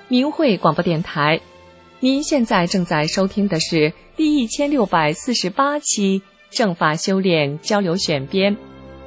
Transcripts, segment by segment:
明慧广播电台，您现在正在收听的是第1648期正法修炼交流选编。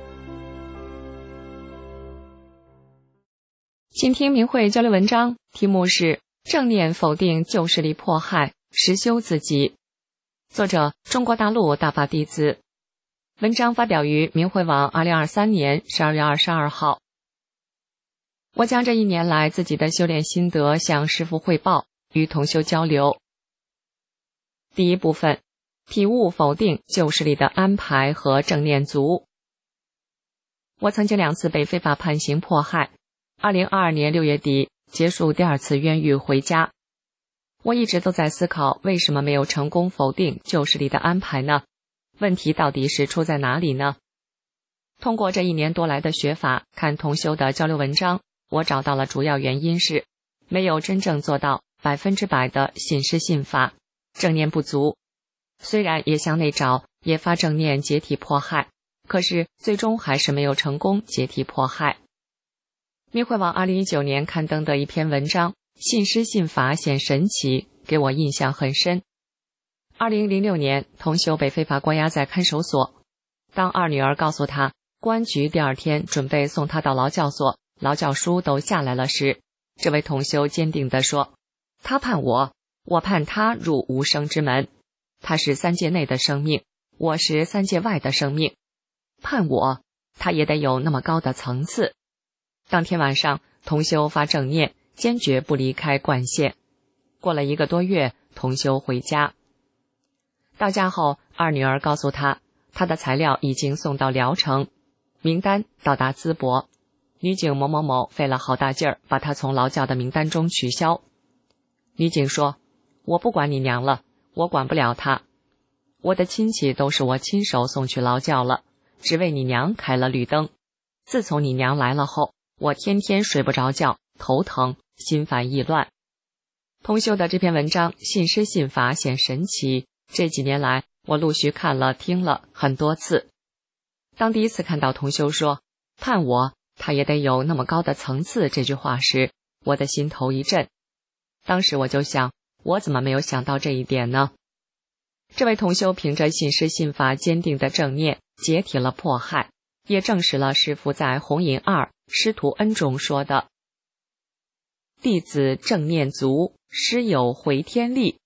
请听明慧交流文章，题目是正念否定旧势力迫害，实修自己。作者中国大陆大法弟子。文章发表于明慧网2023年12月22号。我将这一年来自己的修炼心得向师父汇报，与同修交流。第一部分，体悟否定旧势力的安排和正念足。我曾经2次被非法判刑迫害，2022年6月底结束第2次冤狱回家。我一直都在思考，为什么没有成功否定旧势力的安排呢？问题到底是出在哪里呢？通过这1年多来的学法，看同修的交流文章，我找到了主要原因是没有真正做到100%的信师信法，正念不足。虽然也向内找，也发正念解体迫害，可是最终还是没有成功解体迫害。明慧网2019年刊登的一篇文章，信师信法显神奇，给我印象很深。2006年，同修被非法关押在看守所。当二女儿告诉他，公安局第2天准备送他到劳教所，劳教书都下来了时，这位同修坚定地说：他判我，我判他入无生之门。他是3界内的生命，我是3界外的生命。判我，他也得有那么高的层次。当天晚上，同修发正念，坚决不离开灌县。过了1个多月，同修回家。到家后，二女儿告诉他，他的材料已经送到聊城，名单到达淄博，女警某某某费了好大劲儿把他从劳教的名单中取消。女警说：我不管你娘了，我管不了他。我的亲戚都是我亲手送去劳教了，只为你娘开了绿灯。自从你娘来了后，我天天睡不着觉，头疼，心烦意乱。同修的这篇文章信师信法显神奇，这几年来我陆续看了听了很多次。当第一次看到同修说判我，他也得有那么高的层次这句话时，我的心头一震。当时我就想，我怎么没有想到这一点呢？这位同修凭着信师信法坚定的正念，解体了迫害，也证实了师父在弘引2师徒恩中说的弟子正念足，师有回天力。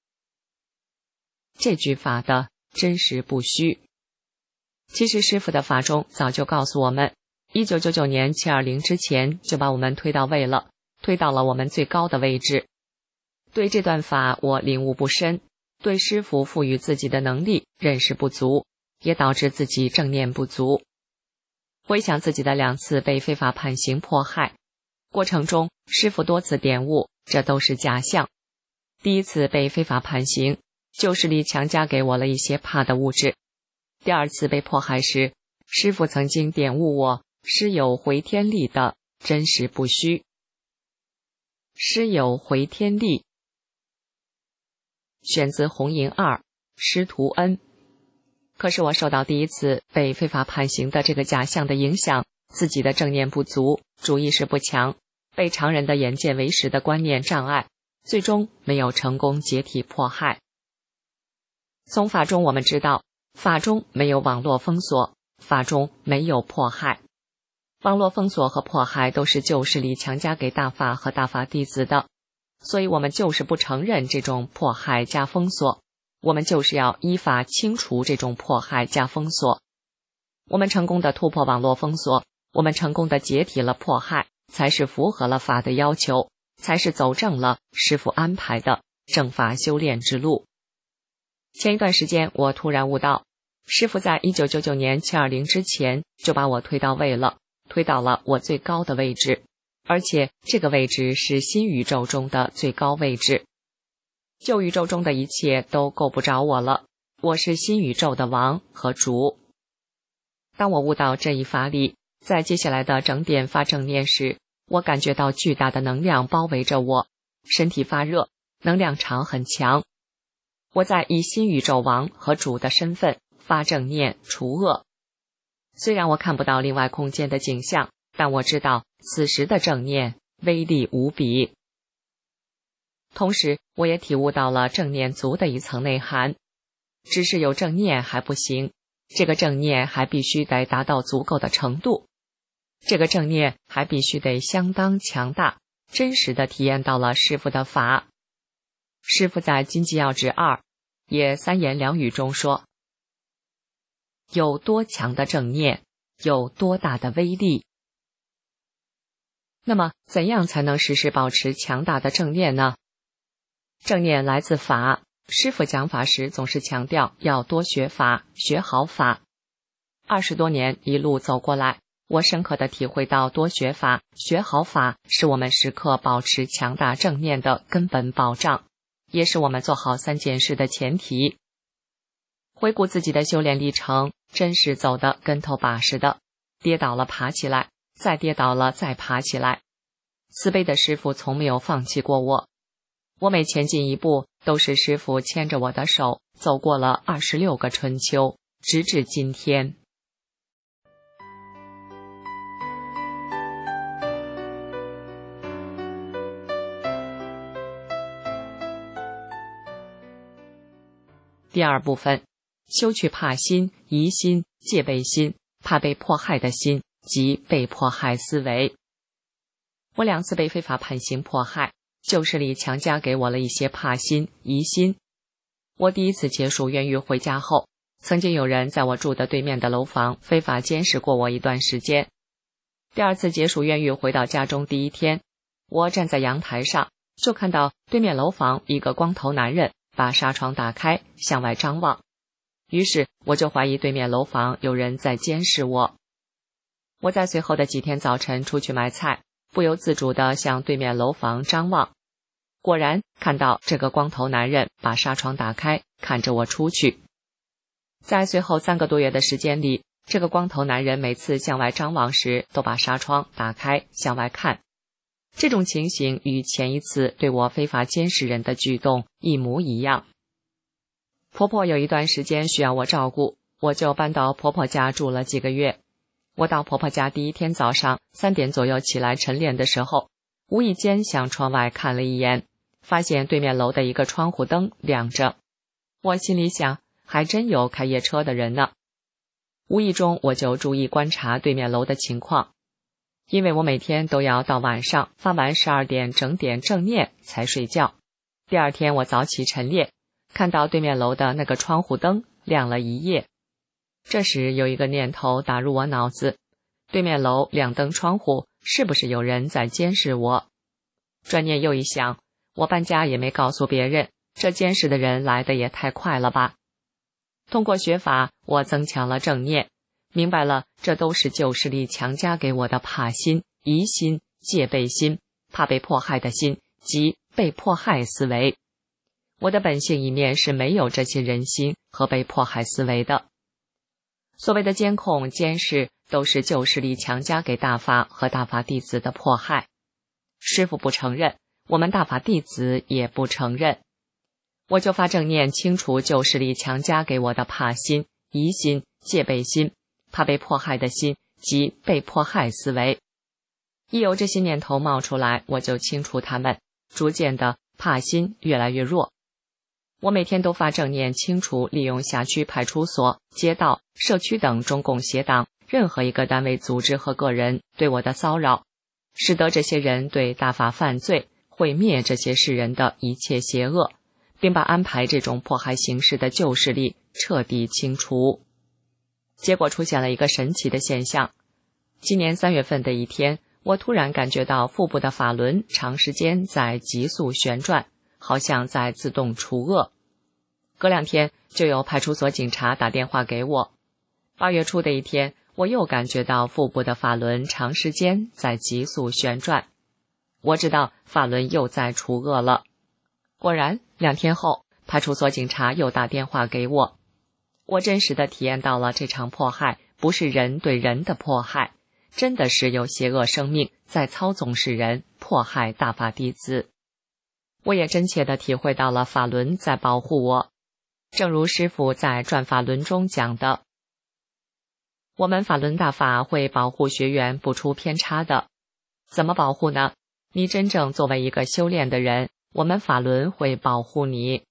这句法的真实不虚。其实师父的法中早就告诉我们，1999年720之前就把我们推到位了，推到了我们最高的位置。对这段法我领悟不深，对师父赋予自己的能力认识不足，也导致自己正念不足。回想自己的2次被非法判刑迫害，过程中师父多次点悟，这都是假象。第1次被非法判刑，旧势力强加给我了一些怕的物质。第2次被迫害时，师父曾经点悟我师有回天力的真实不虚。师有回天力，选自弘引2师徒恩。可是我受到第1次被非法判刑的这个假象的影响，自己的正念不足，主意识不强，被常人的眼见为实的观念障碍，最终没有成功解体迫害。从法中我们知道，法中没有网络封锁，法中没有迫害。网络封锁和迫害都是旧势力强加给大法和大法弟子的，所以我们就是不承认这种迫害加封锁，我们就是要依法清除这种迫害加封锁。我们成功的突破网络封锁，我们成功的解体了迫害，才是符合了法的要求，才是走正了师父安排的正法修炼之路。前一段时间我突然悟到，师父在1999年720之前就把我推到位了，推到了我最高的位置，而且这个位置是新宇宙中的最高位置。旧宇宙中的一切都够不着我了，我是新宇宙的王和主。当我悟到这一法理，在接下来的整点发正念时，我感觉到巨大的能量包围着我，身体发热，能量场很强。我在以新宇宙王和主的身份发正念除恶。虽然我看不到另外空间的景象，但我知道此时的正念威力无比。 同时我也体悟到了正念足的一层内涵。只是有正念还不行，这个正念还必须得达到足够的程度，这个正念还必须得相当强大，真实的体验到了师父的法。师父在经济要旨2也3言2语中说，有多强的正念，有多大的威力。那么怎样才能时时保持强大的正念呢？正念来自法，师父讲法时总是强调要多学法，学好法。20多年一路走过来，我深刻地体会到多学法，学好法是我们时刻保持强大正念的根本保障，也是我们做好3件事的前提。回顾自己的修炼历程，真是走得跟头把式的，跌倒了爬起来，再跌倒了再爬起来。慈悲的师父从没有放弃过我，我每前进一步，都是师父牵着我的手，走过了26个春秋，直至今天。第2部分，修去怕心、疑心、戒备心、怕被迫害的心及被迫害思维。我2次被非法判刑迫害，旧势力强加给我了一些怕心、疑心。我第1次结束冤狱回家后，曾经有人在我住的对面的楼房非法监视过我一段时间。第2次结束冤狱回到家中第1天，我站在阳台上，就看到对面楼房一个光头男人把纱窗打开，向外张望。于是我就怀疑对面楼房有人在监视我。我在随后的几天早晨出去买菜，不由自主地向对面楼房张望，果然看到这个光头男人把纱窗打开，看着我出去。在随后3个多月的时间里，这个光头男人每次向外张望时都把纱窗打开向外看。这种情形与前一次对我非法监视人的举动一模一样。婆婆有一段时间需要我照顾，我就搬到婆婆家住了几个月。我到婆婆家第1天早上3点左右起来晨练的时候，无意间向窗外看了一眼，发现对面楼的一个窗户灯亮着。我心里想，还真有开夜车的人呢。无意中我就注意观察对面楼的情况，因为我每天都要到晚上发完12点整点正念才睡觉。第2天我早起晨练，看到对面楼的那个窗户灯亮了一夜。这时有一个念头打入我脑子，对面楼亮灯窗户，是不是有人在监视我？转念又一想，我搬家也没告诉别人，这监视的人来得也太快了吧。通过学法，我增强了正念，明白了这都是旧势力强加给我的怕心、疑心、戒备心、怕被迫害的心及被迫害思维。我的本性一面是没有这些人心和被迫害思维的。所谓的监控、监视，都是旧势力强加给大法和大法弟子的迫害。师父不承认，我们大法弟子也不承认。我就发正念清除旧势力强加给我的怕心、疑心、戒备心、怕被迫害的心及被迫害思维。一有这些念头冒出来，我就清除它们，逐渐的怕心越来越弱。我每天都发正念清除利用辖区派出所、街道、社区等中共邪党任何一个单位组织和个人对我的骚扰，使得这些人对大法犯罪，毁灭这些世人的一切邪恶，并把安排这种迫害形式的旧势力彻底清除。结果出现了一个神奇的现象。今年3月份的一天，我突然感觉到腹部的法轮长时间在急速旋转，好像在自动除恶。隔2天就有派出所警察打电话给我。8月初的一天，我又感觉到腹部的法轮长时间在急速旋转，我知道法轮又在除恶了。果然2天后，派出所警察又打电话给我。我真实的体验到了这场迫害不是人对人的迫害，真的是有邪恶生命在操纵世人，迫害大法弟子。我也真切地体会到了法轮在保护我。正如师父在转法轮中讲的，我们法轮大法会保护学员不出偏差的。怎么保护呢？你真正作为一个修炼的人， 我们法轮会保护你。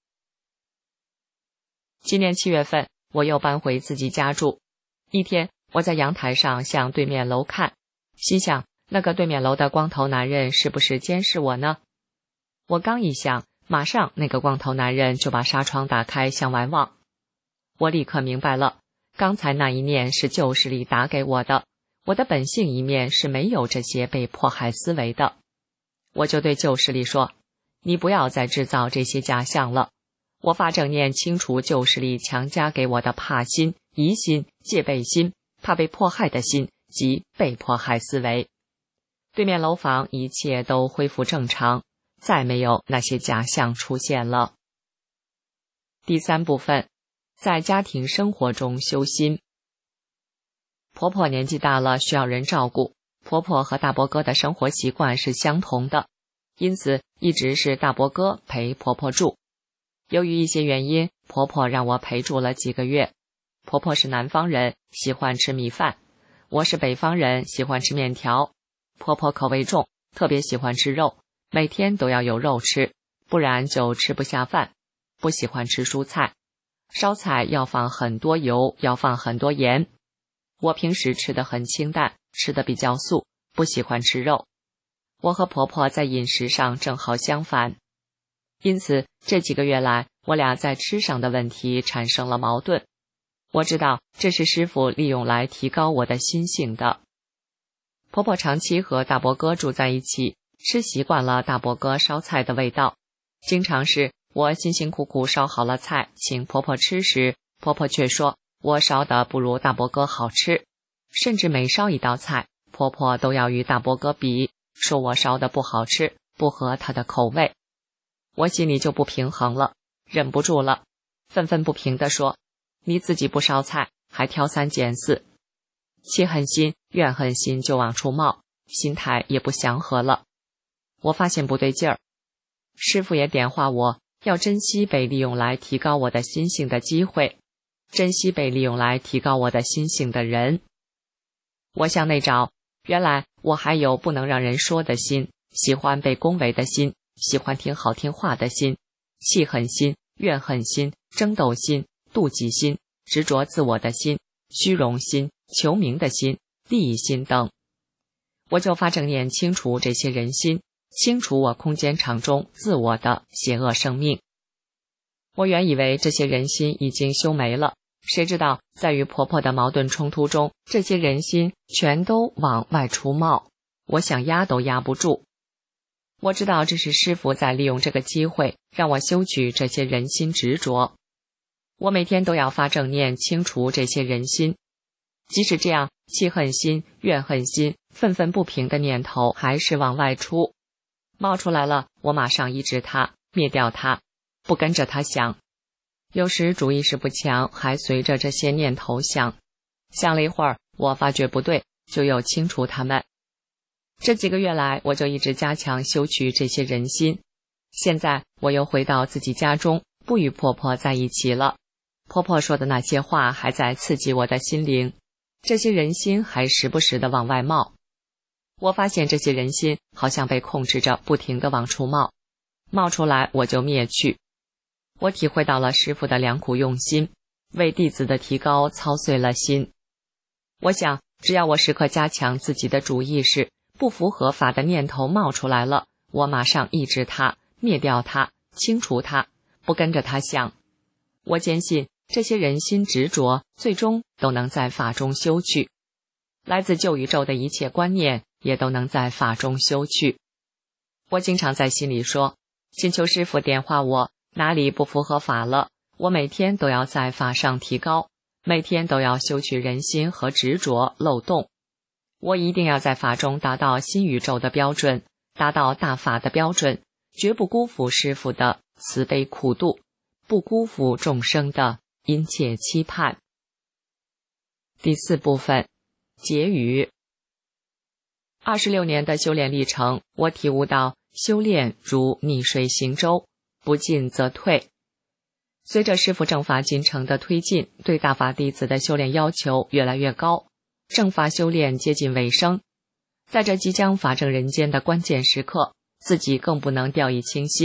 今年7月份，我又搬回自己家住。一天，我在阳台上向对面楼看，心想那个对面楼的光头男人是不是监视我呢？我刚一想，马上那个光头男人就把纱窗打开向外望。我立刻明白了，刚才那一念是旧势力打给我的，我的本性一面是没有这些被迫害思维的。我就对旧势力说，你不要再制造这些假象了。我发正念清除旧势力强加给我的怕心、疑心、戒备心、怕被迫害的心及被迫害思维。对面楼房一切都恢复正常，再没有那些假象出现了。第3部分，在家庭生活中修心。婆婆年纪大了，需要人照顾。婆婆和大伯哥的生活习惯是相同的，因此一直是大伯哥陪婆婆住。由于一些原因，婆婆让我陪住了几个月。婆婆是南方人，喜欢吃米饭；我是北方人，喜欢吃面条。婆婆口味重，特别喜欢吃肉，每天都要有肉吃，不然就吃不下饭。不喜欢吃蔬菜，烧菜要放很多油，要放很多盐。我平时吃得很清淡，吃得比较素，不喜欢吃肉。我和婆婆在饮食上正好相反。因此这几个月来，我俩在吃上的问题产生了矛盾。我知道这是师父利用来提高我的心性的。婆婆长期和大伯哥住在一起，吃习惯了大伯哥烧菜的味道。经常是我辛辛苦苦烧好了菜请婆婆吃时，婆婆却说我烧的不如大伯哥好吃，甚至每烧一道菜，婆婆都要与大伯哥比，说我烧的不好吃，不合她的口味。我心里就不平衡了，忍不住了，愤愤不平地说，你自己不烧菜，还挑三拣四。气恨心、怨恨心就往出冒，心态也不祥和了。我发现不对劲儿，师父也点化我，要珍惜被利用来提高我的心性的机会，珍惜被利用来提高我的心性的人。我向内找，原来我还有不能让人说的心，喜欢被恭维的心，喜欢听好听话的心，气恨心、怨恨心、争斗心、妒忌心、执着自我的心、虚荣心、求名的心、利益心等。我就发正念清除这些人心，清除我空间场中自我的邪恶生命。我原以为这些人心已经修没了，谁知道在与婆婆的矛盾冲突中，这些人心全都往外出冒，我想压都压不住。我知道这是师父在利用这个机会让我修取这些人心执着。我每天都要发正念清除这些人心，即使这样，气恨心、怨恨心、愤愤不平的念头还是往外出，冒出来了，我马上抑制它，灭掉它，不跟着它想。有时主意识不强，还随着这些念头想。想了一会儿，我发觉不对，就又清除它们。这几个月来，我就一直加强修取这些人心。现在我又回到自己家中，不与婆婆在一起了。婆婆说的那些话还在刺激我的心灵，这些人心还时不时地往外冒。我发现这些人心好像被控制着，不停地往出冒，冒出来我就灭去。我体会到了师父的良苦用心，为弟子的提高操碎了心。我想，只要我时刻加强自己的主意识，不符合法的念头冒出来了，我马上抑制它，灭掉它，清除它，不跟着它想。我坚信这些人心执着最终都能在法中修去，来自旧宇宙的一切观念也都能在法中修去。我经常在心里说，请求师父点化我，哪里不符合法了，我每天都要在法上提高，每天都要修取人心和执着漏洞。我一定要在法中达到新宇宙的标准，达到大法的标准，绝不辜负师父的慈悲苦度，不辜负众生的殷切期盼。第4部分，结语。26年的修炼历程，我体悟到修炼如逆水行舟，不进则退。随着师父正法进程的推进，对大法弟子的修炼要求越来越高，正法修炼接近尾声。在这即将法证人间的关键时刻，自己更不能掉以轻心，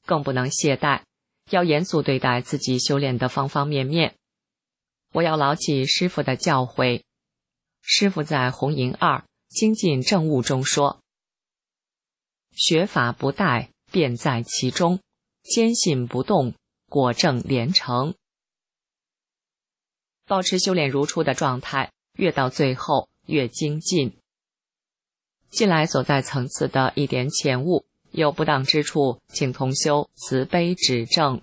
更不能懈怠，要严肃对待自己修炼的方方面面。我要牢记师父的教诲。师父在《红银2精进正悟》中说：学法不怠，便在其中，坚信不动，果证连成。保持修炼如初的状态，越到最后越精进。近来所在层次的一点浅悟，有不当之处，请同修慈悲指正。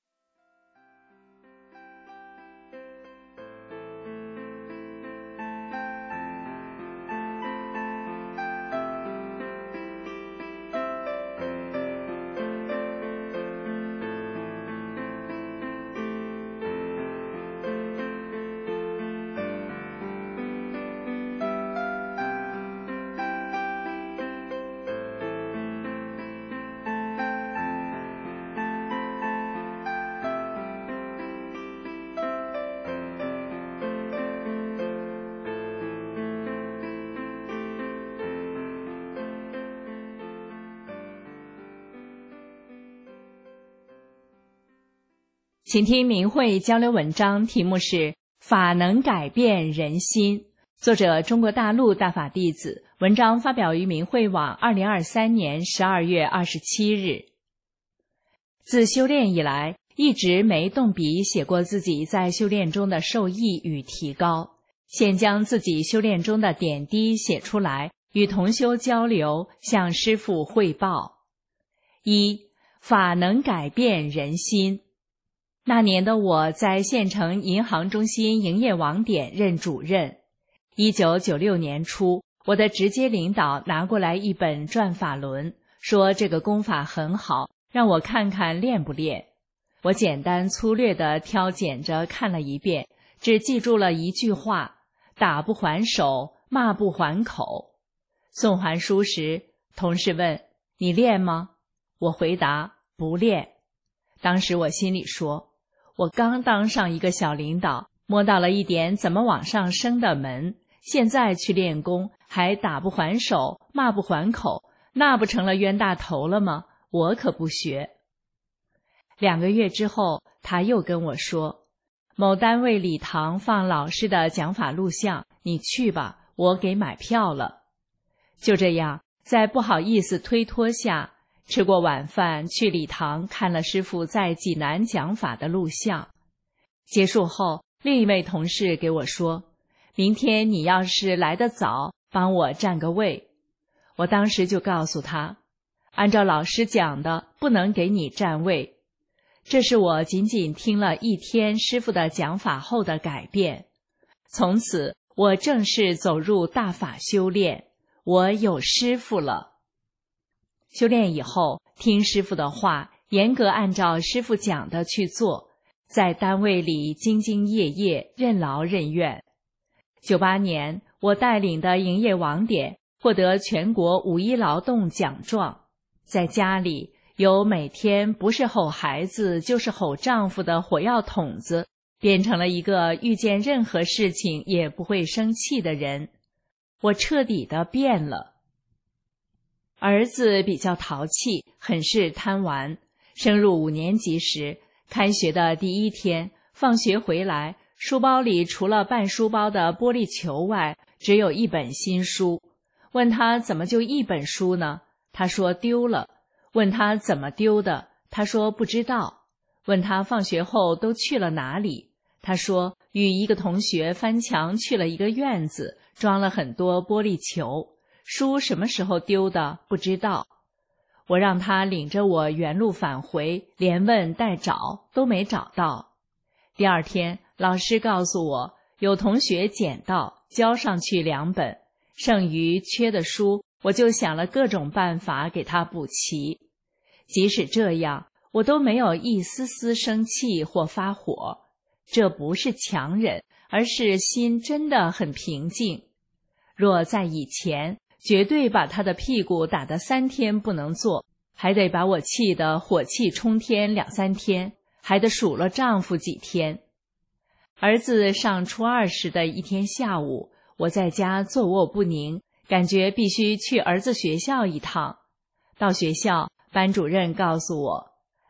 请听明慧交流文章，题目是法能改变人心，作者中国大陆大法弟子，文章发表于明慧网2023年12月27日。自修炼以来，一直没动笔写过自己在修炼中的受益与提高，现将自己修炼中的点滴写出来，与同修交流，向师父汇报。一、法能改变人心。那年的我在县城银行中心营业网点任主任。1996年初，我的直接领导拿过来一本转法轮，说这个功法很好，让我看看练不练。我简单粗略地挑拣着看了一遍，只记住了一句话：打不还手，骂不还口。送还书时，同事问：你练吗？我回答：不练。当时我心里说，我刚当上一个小领导，摸到了一点怎么往上升的门，现在去练功还打不还手，骂不还口，那不成了冤大头了吗？我可不学。2个月之后，他又跟我说，某单位礼堂放老师的讲法录像，你去吧，我给买票了。就这样，在不好意思推脱下，吃过晚饭，去礼堂看了师父在济南讲法的录像。结束后，另一位同事给我说，明天你要是来得早，帮我占个位。我当时就告诉他，按照老师讲的，不能给你占位。这是我仅仅听了1天师父的讲法后的改变。从此，我正式走入大法修炼，我有师父了。修炼以后，听师父的话，严格按照师父讲的去做，在单位里兢兢业业，任劳任怨。98年，我带领的营业网点获得全国5一劳动奖状，在家里由每天不是吼孩子就是吼丈夫的火药桶子，变成了一个遇见任何事情也不会生气的人。我彻底的变了。儿子比较淘气，很是贪玩。升入5年级时，开学的第1天，放学回来，书包里除了半书包的玻璃球外，只有一本新书。问他怎么就一本书呢？他说丢了。问他怎么丢的？他说不知道。问他放学后都去了哪里？他说与一个同学翻墙去了一个院子，装了很多玻璃球。书什么时候丢的？不知道。我让他领着我原路返回，连问带找都没找到。第2天，老师告诉我，有同学捡到，交上去2本，剩余缺的书，我就想了各种办法给他补齐。即使这样，我都没有一丝丝生气或发火。这不是强忍，而是心真的很平静。若在以前，绝对把他的屁股打得3天不能坐，还得把我气得火气冲天2、3天，还得数落丈夫几天。儿子上初2时的一天下午，我在家坐卧不宁，感觉必须去儿子学校一趟。到学校，班主任告诉我，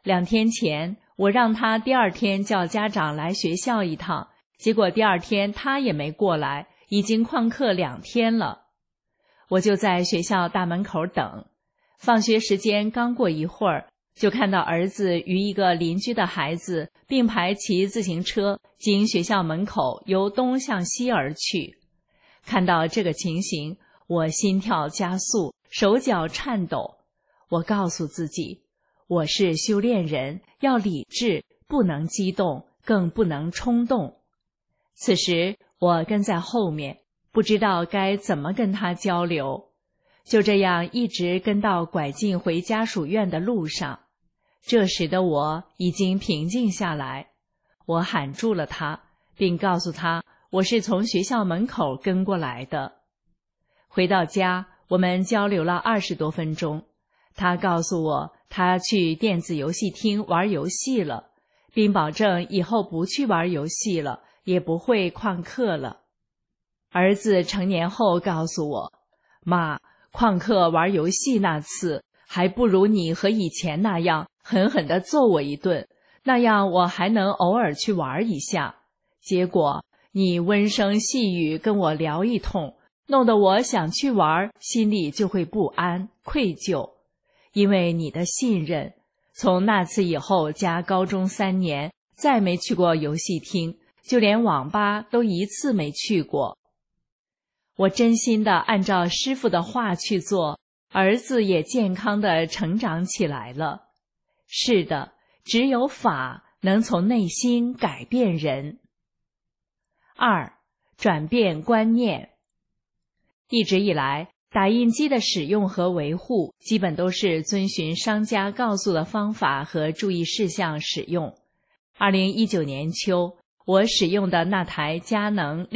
2天前，我让他第2天叫家长来学校一趟，结果第2天他也没过来，已经旷课2天了。我就在学校大门口等，放学时间刚过一会儿，就看到儿子与一个邻居的孩子并排骑自行车经学校门口由东向西而去。看到这个情形，我心跳加速，手脚颤抖。我告诉自己，我是修炼人，要理智，不能激动，更不能冲动。此时我跟在后面，不知道该怎么跟他交流，就这样一直跟到拐进回家属院的路上。这时的我已经平静下来，我喊住了他，并告诉他我是从学校门口跟过来的。回到家，我们交流了20多分钟，他告诉我他去电子游戏厅玩游戏了，并保证以后不去玩游戏了，也不会旷课了。儿子成年后告诉我，妈，旷课玩游戏那次，还不如你和以前那样狠狠地揍我一顿，那样我还能偶尔去玩一下。结果你温声细语跟我聊一通，弄得我想去玩，心里就会不安、愧疚。因为你的信任，从那次以后加高中3年，再没去过游戏厅，就连网吧都一次没去过。我真心地按照师父的话去做，儿子也健康地成长起来了。是的，只有法能从内心改变人。2. 转变观念。一直以来，打印机的使用和维护基本都是遵循商家告诉的方法和注意事项使用。2019年秋，我使用的那台佳能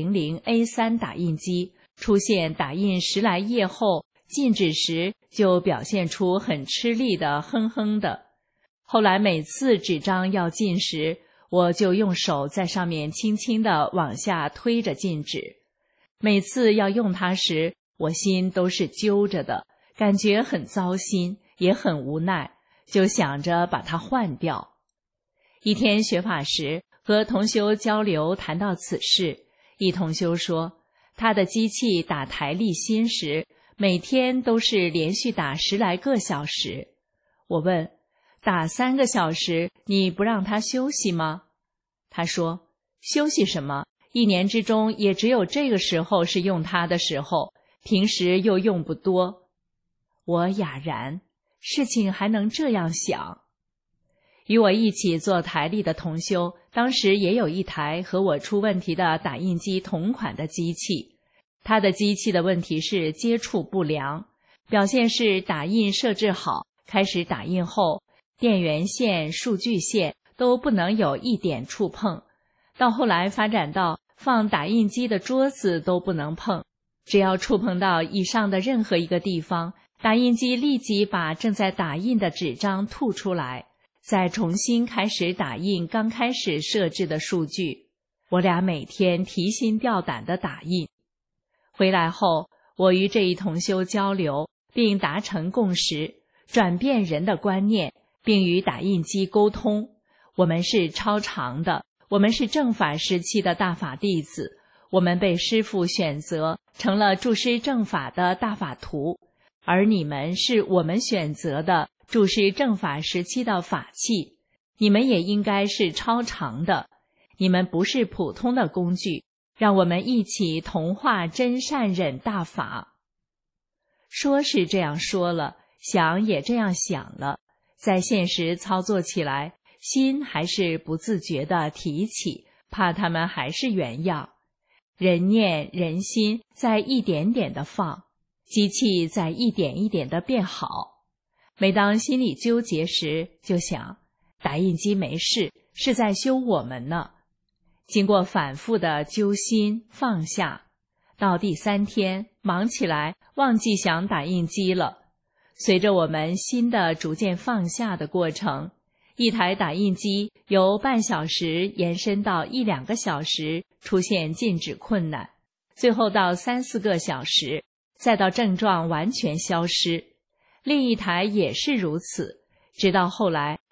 6500A3 打印机出现打印10来页后，静止时就表现出很吃力的哼哼的。后来每次纸张要进时，我就用手在上面轻轻地往下推着进纸。每次要用它时，我心都是揪着的，感觉很糟心，也很无奈，就想着把它换掉。一天学法时，和同修交流谈到此事，一同修说，他的机器打台历新时，每天都是连续打10来个小时。我问，打3个小时，你不让他休息吗？他说，休息什么？1年之中也只有这个时候是用它的时候，平时又用不多。我哑然，事情还能这样想。与我一起做台历的同修，当时也有一台和我出问题的打印机同款的机器。他的机器的问题是接触不良，表现是打印设置好，开始打印后，电源线、数据线都不能有一点触碰。到后来发展到放打印机的桌子都不能碰，只要触碰到以上的任何一个地方，打印机立即把正在打印的纸张吐出来，再重新开始打印刚开始设置的数据。我俩每天提心吊胆地打印。回来后，我与这一同修交流，并达成共识，转变人的观念，并与打印机沟通。我们是超常的，我们是正法时期的大法弟子，我们被师父选择成了注师正法的大法徒，而你们是我们选择的注师正法时期的法器，你们也应该是超常的，你们不是普通的工具，让我们一起同化真善忍大法。说是这样说了，想也这样想了，在现实操作起来，心还是不自觉地提起，怕他们还是原样。人念人心在一点点地放，机器在一点一点地变好。每当心里纠结时，就想打印机没事，是在修我们呢。经过反复的揪心放下，到第3天忙起来忘记想打印机了。随着我们心的逐渐放下的过程，一台打印机由半小时延伸到1、2个小时，出现静止困难，最后到3、4个小时，再到症状完全消失。另一台也是如此，直到后来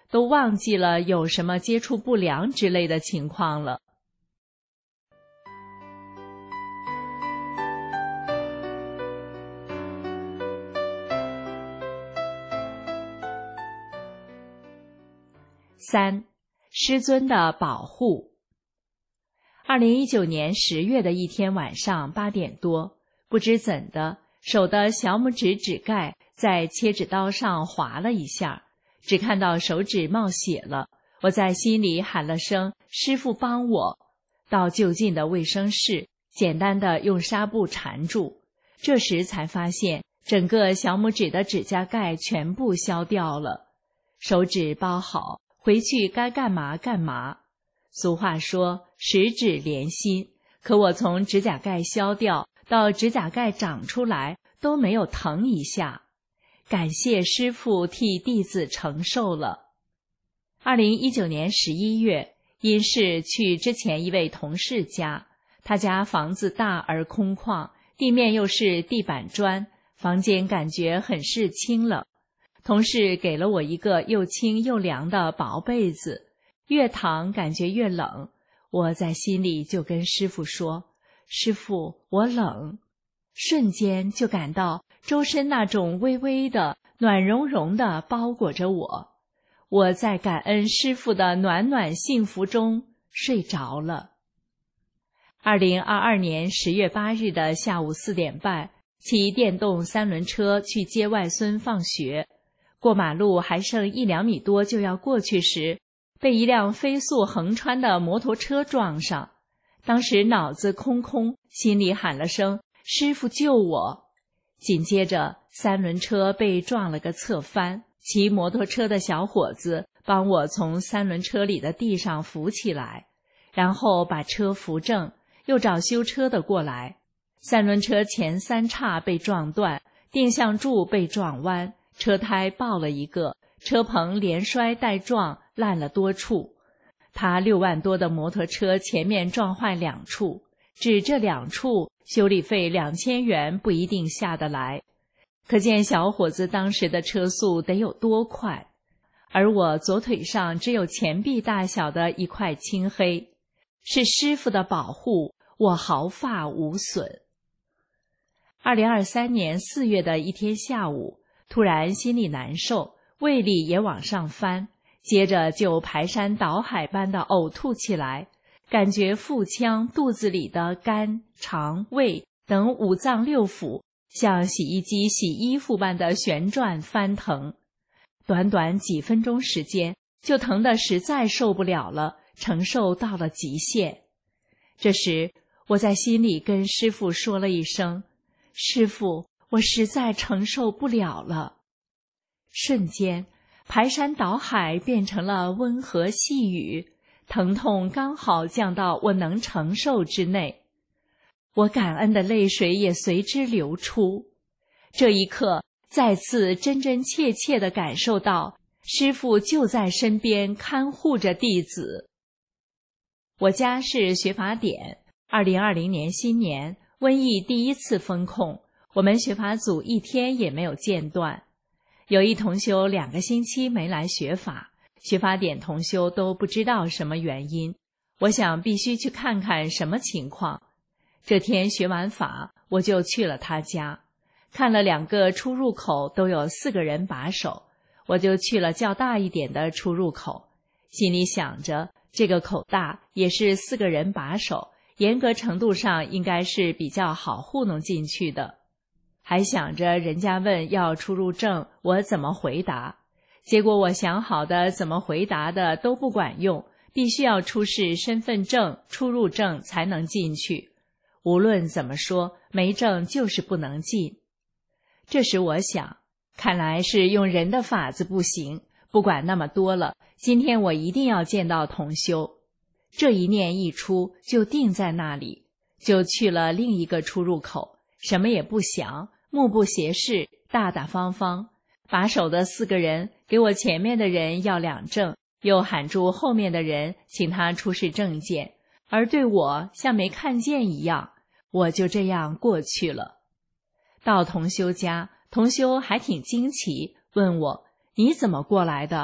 都忘记了有什么接触不良之类的情况了。3. 师尊的保护。2019年10月的一天晚上8点多，不知怎的，手的小拇指指盖在切纸刀上划了一下，只看到手指冒血了。我在心里喊了声师父帮我，到就近的卫生室简单的用纱布缠住，这时才发现整个小拇指的指甲盖全部削掉了。手指包好，回去该干嘛干嘛。俗话说十指连心，可我从指甲盖削掉到指甲盖长出来都没有疼一下，感谢师父替弟子承受了。2019年11月，因是去之前一位同事家，他家房子大而空旷，地面又是地板砖，房间感觉很是清冷。同事给了我一个又轻又凉的薄被子，越躺感觉越冷。我在心里就跟师父说：“师父，我冷。”瞬间就感到周身那种微微的暖融融的包裹着我。我在感恩师父的暖暖幸福中睡着了。2022年10月8日的下午4点半，骑电动3轮车去接外孙放学。过马路还剩1-2米多就要过去时，被一辆飞速横穿的摩托车撞上。当时脑子空空，心里喊了声师父救我。紧接着3轮车被撞了个侧翻，骑摩托车的小伙子帮我从3轮车里的地上扶起来，然后把车扶正，又找修车的过来。3轮车前3叉被撞断，定向柱被撞弯，车胎爆了一个，车棚连摔带撞烂了多处。他6万多的摩托车前面撞坏2处，只这2处修理费2000元不一定下得来，可见小伙子当时的车速得有多快。而我左腿上只有钱币大小的一块青黑，是师父的保护，我毫发无损。2023年4月的一天下午，突然心里难受，胃里也往上翻，接着就排山倒海般的呕吐起来，感觉腹腔、肚子里的肝、肠、胃等5脏6腑像洗衣机洗衣服般的旋转翻腾。短短几分钟时间，就疼得实在受不了了，承受到了极限。这时，我在心里跟师父说了一声：“师父，我实在承受不了了。”瞬间，排山倒海变成了温和细雨，疼痛刚好降到我能承受之内。我感恩的泪水也随之流出。这一刻，再次真真切切地感受到师父就在身边看护着弟子。我家是学法典，2020年新年瘟疫第1次封控，我们学法组一天也没有间断。有一同修2个星期没来学法，学法典同修都不知道什么原因。我想必须去看看什么情况。这天学完法，我就去了他家，看了2个出入口都有4个人把守，我就去了较大一点的出入口，心里想着这个口大，也是4个人把守，严格程度上应该是比较好糊弄进去的。还想着人家问要出入证，我怎么回答？结果我想好的怎么回答的都不管用，必须要出示身份证、出入证才能进去。无论怎么说，没证就是不能进。这时我想，看来是用人的法子不行，不管那么多了，今天我一定要见到同修。这一念一出，就定在那里，就去了另一个出入口，什么也不想，目不斜视，大大方方。把守的4个人给我前面的人要2证，又喊住后面的人，请他出示证件，而对我像没看见一样。我就这样过去了。到同修家，同修还挺惊奇，问我：“你怎么过来的？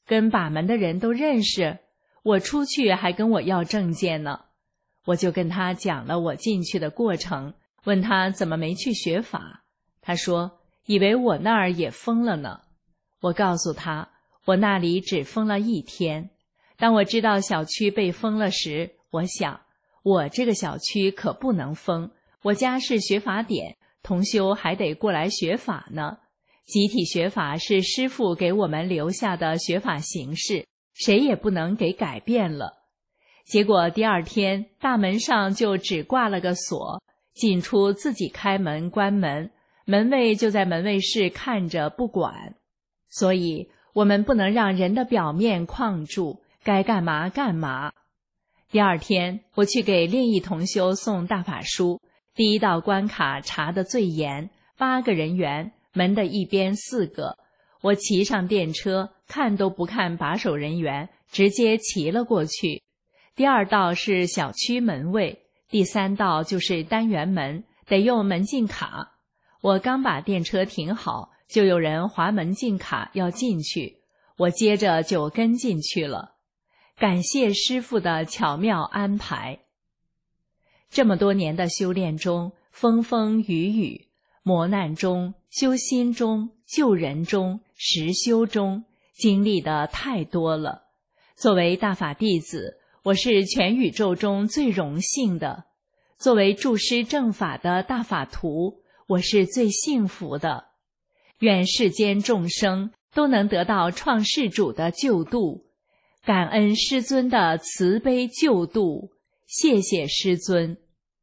跟把门的人都认识，我出去还跟我要证件呢。我就跟他讲了我进去的过程，问他怎么没去学法。他说以为我那儿也封了呢。我告诉他我那里只封了1天。当我知道小区被封了时，我想我这个小区可不能封，我家是学法点，同修还得过来学法呢。集体学法是师父给我们留下的学法形式，谁也不能给改变了。结果第2天大门上就只挂了个锁，进出自己开门关门，门卫就在门卫室看着不管。所以我们不能让人的表面框住，该干嘛干嘛。第2天我去给另一同修送大法书，第1道关卡查得最严，8个人员，门的一边4个。我骑上电车，看都不看把守人员，直接骑了过去。第2道是小区门卫，第3道就是单元门，得用门禁卡。我刚把电车停好，就有人划门禁卡要进去，我接着就跟进去了。感谢师父的巧妙安排。这么多年的修炼中，风风雨雨，磨难中、修心中、救人中、实修中，经历的太多了。作为大法弟子，我是全宇宙中最荣幸的。作为助师正法的大法徒，我是最幸福的。愿世间众生都能得到创世主的救度，感恩师尊的慈悲救度，谢谢师尊。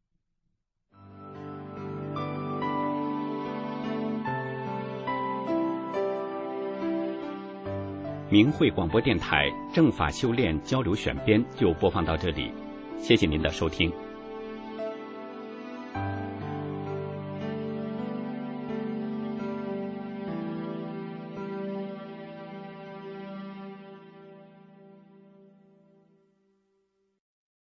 明慧广播电台正法修炼交流选编就播放到这里，谢谢您的收听。